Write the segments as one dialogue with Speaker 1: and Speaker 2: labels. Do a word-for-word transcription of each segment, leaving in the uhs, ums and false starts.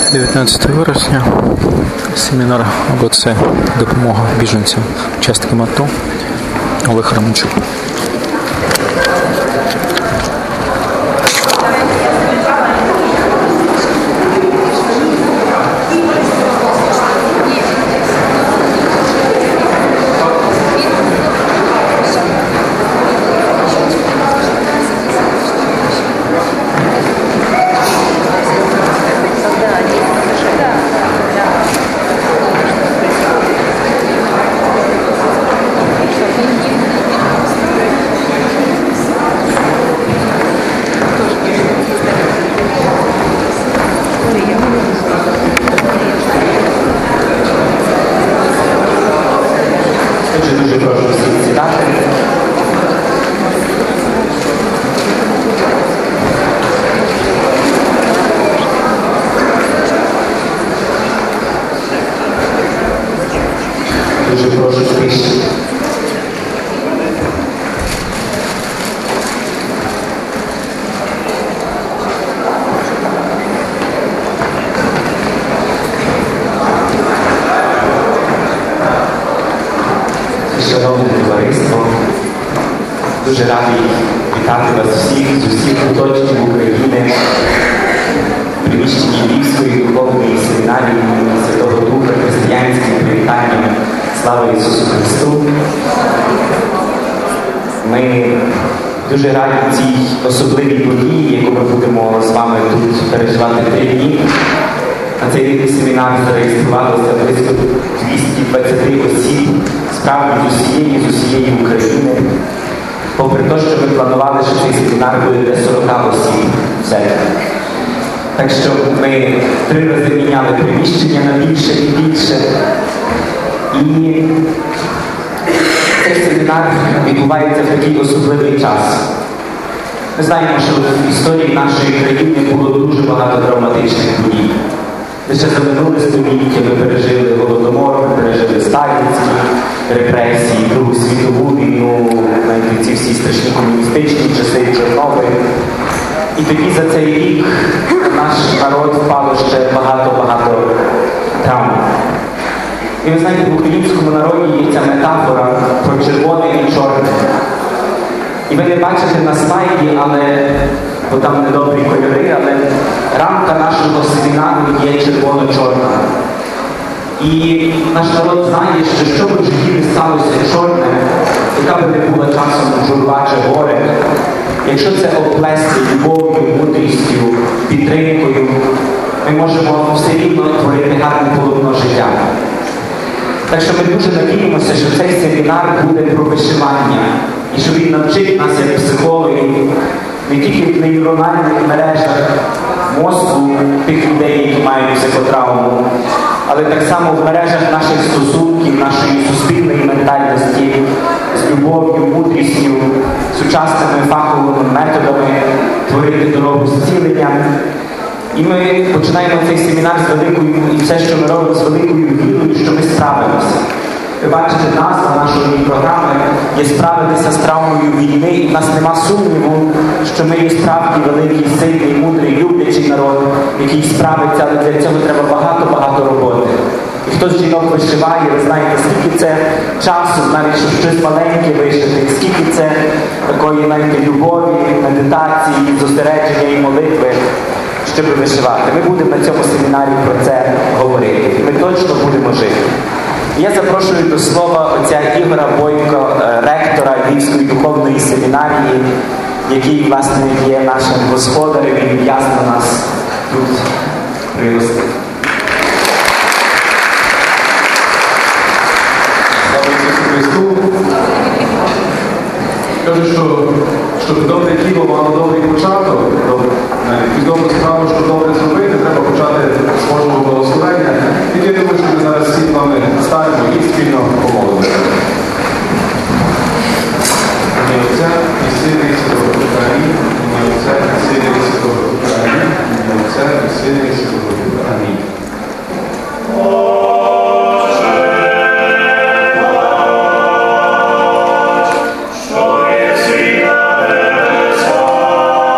Speaker 1: дев'ятнадцяте вересня, семінар ОБЦ «Допомога біженцям, учасникам АТО», Олег Романчук.
Speaker 2: Дуже прошу всіх сідати. Дуже прошу тиші. Шановне товариство, дуже радий вітати вас всіх з усіх куточків України, в приміщенні Львівської духовної семінарії Святого Духа християнським привітанням слава Ісусу Христу. Ми дуже раді цій особливій події, яку ми будемо з вами тут переживати три дні. На цей семінар зареєструвалося близько двісті двадцять осіб, справді з усієї, з усієї України. Попри те, що ми планували, що цей семінар буде сорок осіб в церкві. Так що ми три рази міняли приміщення на більше і більше. І цей семінар відбувається в такий особливий час. Ми знаємо, що в історії нашої країни було дуже багато драматичних подій. Лише за минуле століття ми пережили Голодомор, ми пережили сталінські репресії, Другу світову війну, навіть ці всі страшні комуністичні часи, Чорнобиль. І тоді за цей рік наш народ впало ще багато-багато травм. І ви знаєте, в українському народі є ця метафора про червоне і чорне. І ви не бачите на слайді, але, бо там недобрі кольори, але рамка нашого семінару є червоно-чорна. І наш народ знає, що що б в житті не сталося чорне, яка б не була часом журба чи горе, якщо це оплести любов'ю, мудрістю, підтримкою, ми можемо все рівно творити гарне полотно життя. Так що ми дуже надіємося, що цей семінар буде про вишивання, і що він навчить нас, як психологів, не тільки в нейрональних мережах мозку тих людей, які мають психотравму, але так само в мережах наших стосунків, нашої суспільної ментальності, з любов'ю, мудрістю, сучасними фаховими методами творити дорогу зцілення. І ми починаємо цей семінар з великою, і все, що ми робимо, з великою вірою, що ми справимося. Ви бачите, назва нашої програми є «Справитися з травмою війни», і в нас нема сумніву, що ми є справді великий, сильний, мудрий, люблячий народ, який справиться, але для цього треба багато-багато роботи. І хтось з жінок вишиває, ви знаєте, скільки це часу, навіть щоб щось маленьке вишити, скільки це такої, навіть, любові, медитації, зосередження і молитви, щоб вишивати. Ми будемо на цьому семінарі про це говорити. Ми точно будемо жити. Я запрошую до слова отця Ігора Бойко, ректора Львівської духовної семінарії, який, власне, є нашим господарем і ясно нас тут пригостив.
Speaker 3: Слава Ісусу Христу! Кажу, що щоб добре діло мало добрий початок, і добру справу, щоб добре зробити, треба почати з Божого благословення. І я думаю, що ми зараз всі з вами станемо і спільно помолимося. Ім'я Отця і Сина і Святого Духа. Амінь. Ім'я Отця і Сина і Святого Духа. Амінь. Ім'я Отця і Сина і Святого Духа. Амінь.
Speaker 4: Що є сина небесна,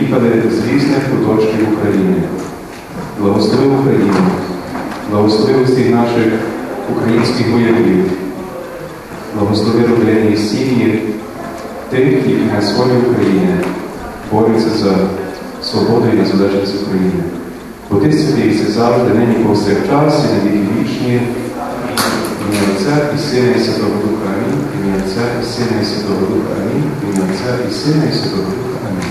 Speaker 3: приїхали з різних куточків України. Благослови Україну, благослови усіх наших українських вояків, благослови родини і сім'ї тих, які на сході України борються за свободу і незалежність України. Бо ти святий, си завжди, нині повсякчас, і на віки вічні. В ім'я Отця і Сина і Святого Духа. Амінь. В ім'я Отця і Сина і Святого Духа. Амінь. В ім'я Отця і Сина і Святого Духа. Амінь.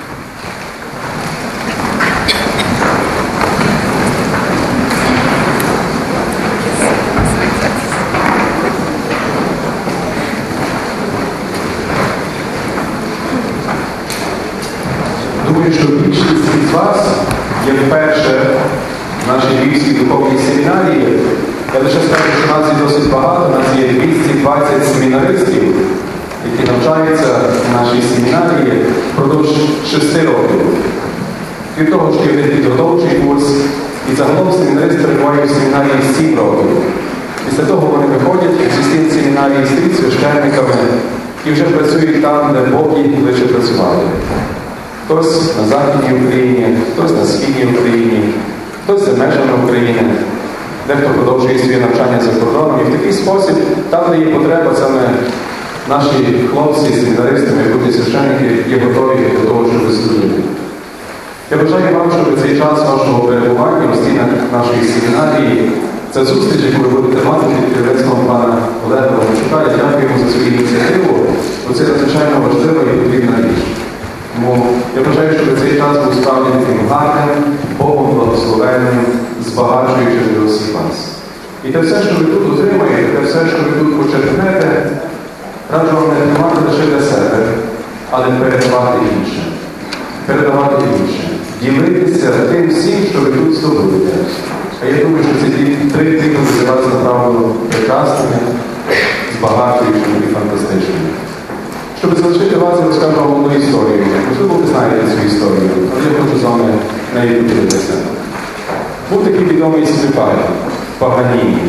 Speaker 3: Думаю, що більшість із вас є вперше в нашій Львівській духовній семінарії. Я лише скажу, що нас є досить багато, у нас є двісті двадцять семінаристів, які навчаються в нашій семінарії впродовж шести років. Крім того, що є підготовчий курс, і загалом семінаристи перебувають в семінарії сім років. Після того вони виходять зі стін семінарії, стають священниками і вже працюють там, де Бог їх лише працювати. Хтось на Західній Україні, хтось на Східній Україні, хтось за межами України, дехто продовжує своє навчання за кордоном. І в такий спосіб, там, де є потреба, саме наші хлопці, семінаристи, майбутні священники є готові до того, щоб служити. Я бажаю вам, щоб цей час вашого перебування у стінах нашої семінарії, це зустріч, яку ви будете мати під керівництвом пана Олега Романчука. Я дякую йому за свою ініціативу, бо це надзвичайно важлива і потрібна річ. Тому я бажаю, щоб цей час був справді таким гарним, Богом благословенним, збагачуючим для усіх вас. І те все, що ви тут отримаєте, те все, що ви тут почерпнете, раджу вам не тримати лише для себе, але передавати інше. Передавати інше. Ділитися тим всім, що ви тут здобудете. А я думаю, що ці три типи для вас направду прекрасними, збагачуючими і фантастичними. Щоб залишити вас, я розкажу вам одну історію. Можливо, ви знаєте цю історію, але я хочу з вами нею поділитися. Був такий відомий співак Паганіні.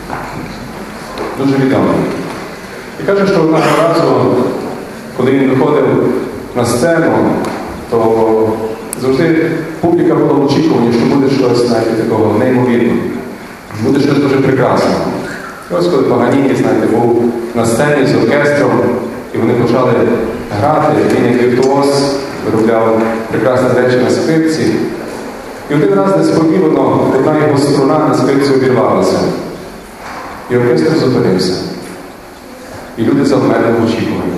Speaker 3: Дуже відомий. І каже, що одного разу, коли він виходив на сцену, то завжди публіка була в очікуванні, що буде щось знаєте, такого неймовірного. Буде щось дуже прекрасного. І ось коли Паганіні, знаєте, був на сцені з оркестром, і вони почали грати, він як віртуоз виробляв прекрасні речі на скрипці. І один раз несподівано одна його струна на скрипці обірвалася. І оркестр зупинився. І люди завмерли в очікуванні.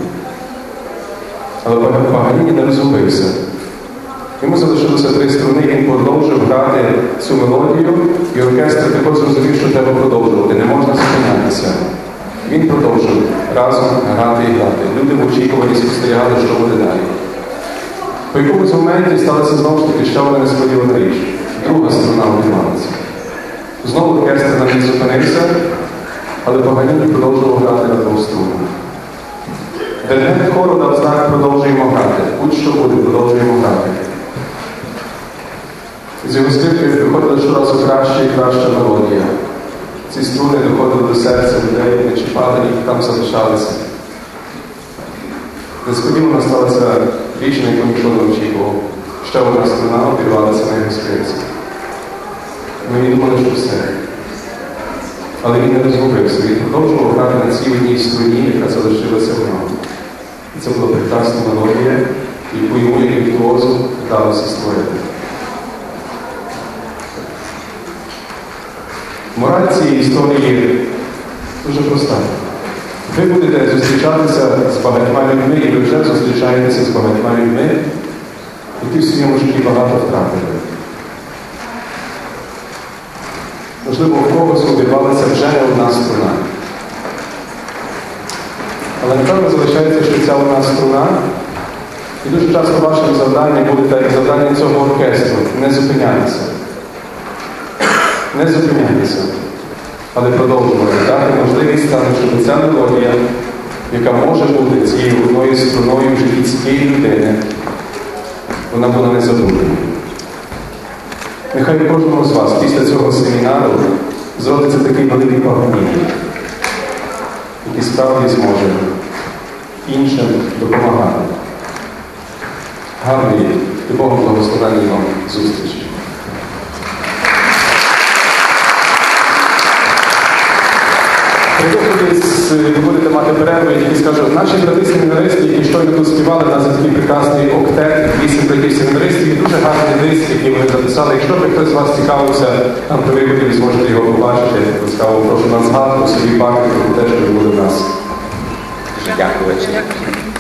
Speaker 3: Але Паганіні не розгубився. Йому залишилося три струни, він продовжив грати цю мелодію, і оркестр також зрозумів, що треба продовжувати, не можна зупинятися. Він продовжив разом грати і грати. Люди в очікуванні спостерігали, що буде далі. По якомусь моменті сталося знову ж таки ще одна несподівана річ. Друга струна обірвалася. Знову оркестр на ній зупинився, але Паганіні продовжував грати на двох струнах. Диригент хору дав знак, продовжуємо грати. Будь-що буде, продовжуємо грати. З його скрипки виходила щоразу краща і краща мелодія. Ці струни доходили до серця людей, не чіпали їх, там залишалися. Несподівано сталася річ, на яку ніхто не очікував. Ще одна струна обірвалася на його скрипці. Ми не думали, що все. Але він не розгубився. Він продовжував грати на цій одній струні, яка залишилася в ньому. І це була прекрасна мелодія, яку йому, як віртуозу, вдалося створити. Мораль цієї історії дуже проста. Ви будете зустрічатися з багатьма людьми, і ви вже зустрічаєтеся з багатьма людьми, які в своєму житті багато втратили. Можливо, у когось обірвалася вже не одна струна. Але напевно залишається, що ця одна струна, і дуже часто вашим завданням буде так, завдання цього оркестру – не зупинятися. Не зупинятися, але продовжувати, дати можливість стане, щоб ця мелодія, яка може бути цією одною струною в житті цієї людини, вона була не забутою. Нехай кожному з вас після цього семінару зродиться такий великий Паганіні, який справді зможе іншим допомагати. Гарної І Богом благословенні вам зустрічі. Ви будете мати перерву, і тільки скажу, наші брати семінаристи, які щойно тут співали, у нас є такий прекрасний октет, вісім братів семінаристів, і дуже гарний диск, який вони записали. Якщо б хтось з вас цікавився, там при виході ви зможете його побачити. Цікаво, прошу на згадку, собі пам'ятку, те, що ви були в нас.
Speaker 2: Дякую.